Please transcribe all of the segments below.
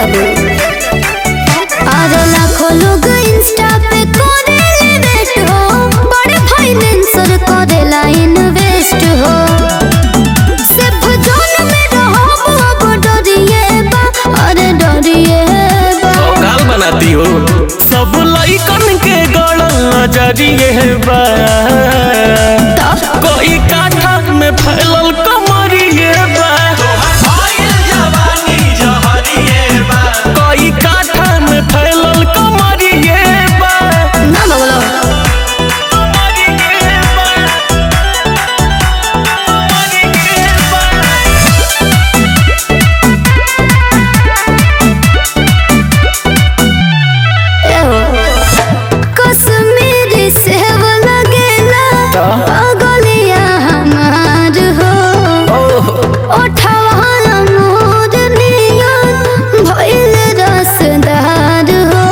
बाबू और लाखों लोग इंस्टा पे करेले वेट हो, बड़े फाइनेंसर करेला इन्वेस्ट हो। सिर्फ जोन में रहो अब डरिए बा, अरे डरिए बा। गाल बनाती हो सब लइकन के गड़ल नजरिए बा, कोई काठा में फैलल कमरिए बा, कोई काठा में फैलल कमरिए बा। ना बोलो कश्मीरी सेब लगेला पगलिया हमार हो, ओठवा अमरूद नियन भइल रसदार हो।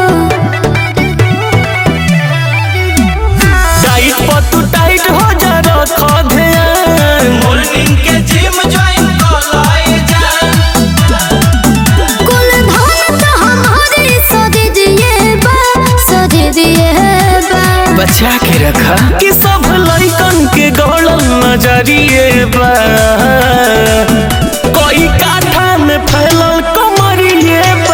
टाइट पर तू टाइट हो जा रख ध्यान, मॉर्निंग के जिम ज्वाइन कर लाए जान। कुल धन तो हमारे सदिए बा, सदिए बा। बचा के रखा कि सब लइकन के गड़ल नजरिए बा, कोई काठा में फैलल कमरिए बा,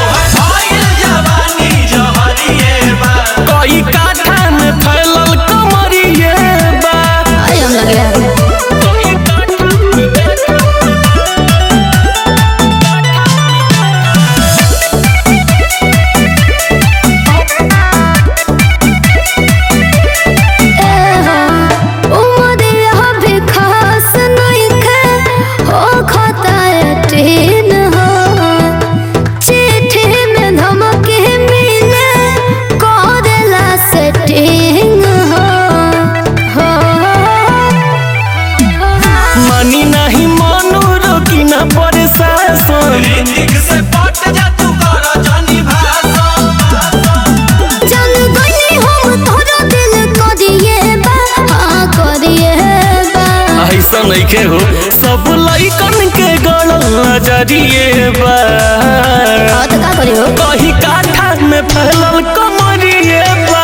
कोई काठा में फैलल कमरिए बा। आई हम लगे मनी नहीं मनु रोकी ना प्रशासन, से पट जा तू कर जानी भाषण। चल गई हम तोरा दिल करिए बा, हाँ करिए बा। ऐसा नहीं के हो सब लइकन के गड़ल नजरिए बा, हाँ तो का करी हो कहीं काठा में फैलल कमरिए बा,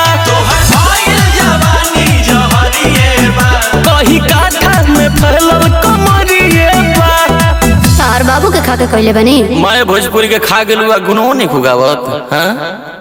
कहीं काठा में फैलल कमरिए बा। तार बाबू के खा के कहले बनी मैं भोजपुरी के खा गेलू आ गुनो नहीं खुगावत। हाँ